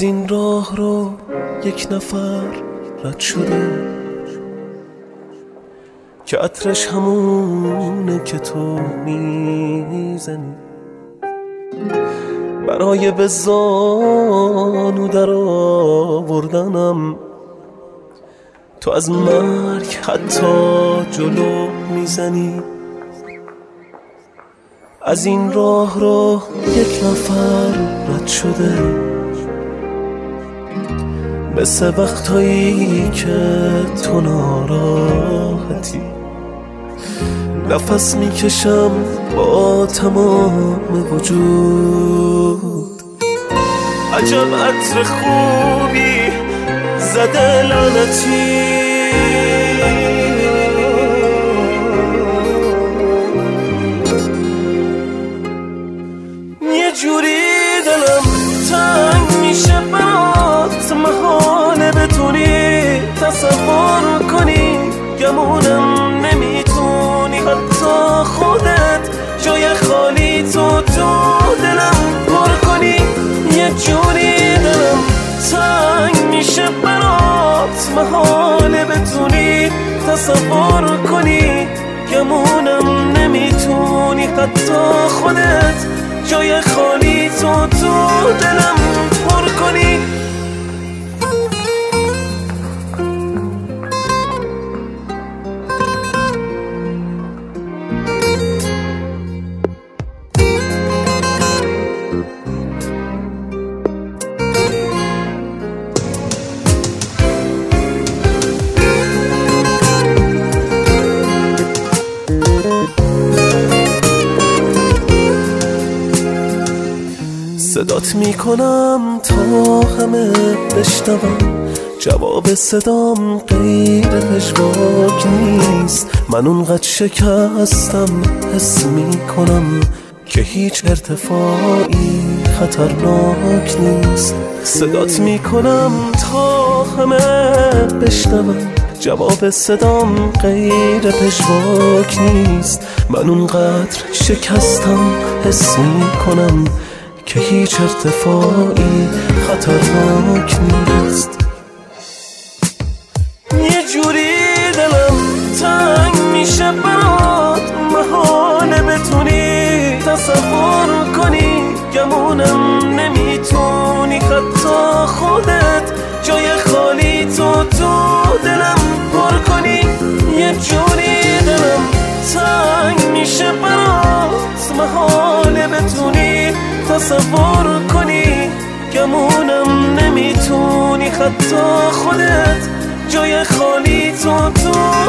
این راه رو یک نفر رد شده که عطرش همونه که تو میزنی، برای به زانو در آوردنم تو از مرگ حتی جلو میزنی. از این راه رو یک نفر رد شده، مثل وقتایی که تو ناراحتی، نفس میکشم با تمام وجود. عجب عطر خوبی زده لعنتی، یه جوری دلم تنگ میشه برات، محاله بتونی تصور کنی، گمونم نمیتونی حتی خودت جای خالی تو دلم پر کنی. یه جوری دلم تنگ میشه برات، محاله بتونی تصور کنی، گمونم نمیتونی حتی خودت جای خالی تو دلم پر کنی. صدات میکنم تا همه بشنوم، جواب صدام غیر پژواک نیست. من اونقدر شکستم حس میکنم که هیچ ارتفاعی خطرناک نیست. صدات میکنم تا همه بشنوم، جواب صدام غیر پژواک نیست. من اونقدر شکستم حس میکنم که هیچ ارتفاعی خطرناک نیست. یه جوری دلم تنگ میشه برات، محاله بتونی تصور کنی، گمونم نمیتونی حتی خودت جای خالی تو دلم پر کنی. یه جوری دلم تنگ میشه برات، محاله بتونی تصور کنی، گمونم نمیتونی حتی خودت جای خالی تو